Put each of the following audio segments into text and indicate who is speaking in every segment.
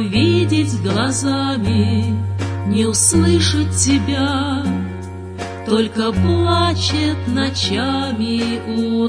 Speaker 1: увидеть глазами, не услышать тебя, только плачет ночами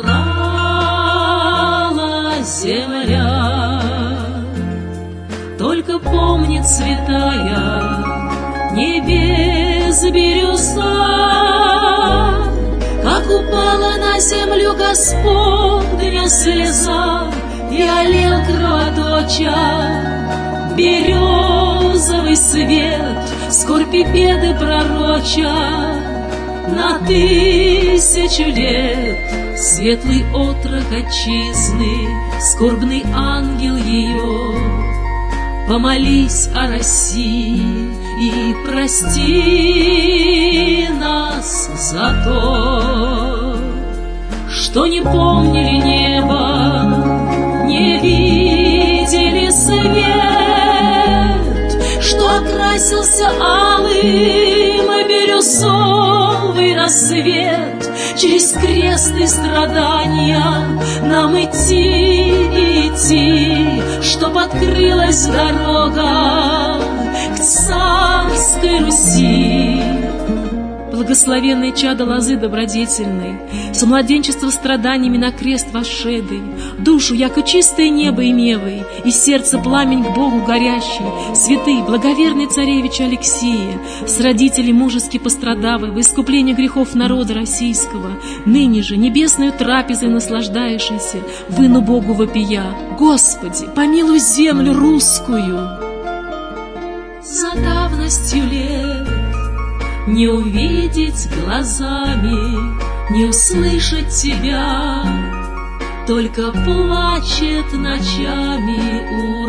Speaker 1: Урала земля. Только помнит святая небес бирюза, как упала на землю Господня слеза, и олел кровоточа березовый свет, скорбь и беды пророча на 1000 лет. Светлый отрок отчизны, скорбный ангел ее, помолись о России и прости нас за то, что не помнили небо, не видели свет, что окрасился алым бирюзовый рассвет. Через крест и страдания нам идти и идти, чтоб открылась дорога к царской Руси. Благословенное чадо лозы добродетельной, с младенчества страданиями на крест вошедый, душу, яко чистое небо имевый, и сердце пламень к Богу горящий, святый, благоверный царевич Алексия, с родителей мужески пострадавый, во искупление грехов народа российского, ныне же небесную трапезой наслаждающийся, выну Богу вопия: Господи, помилуй землю русскую. За давностью лет не увидеть глазами, не услышать тебя, только плачет ночами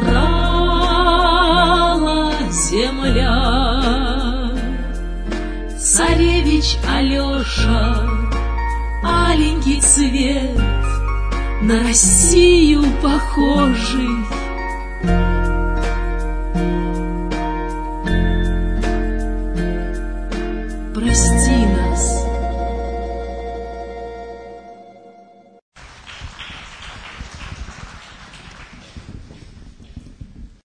Speaker 1: Урала земля. Царевич Алеша, аленький цвет, на Россию похожий,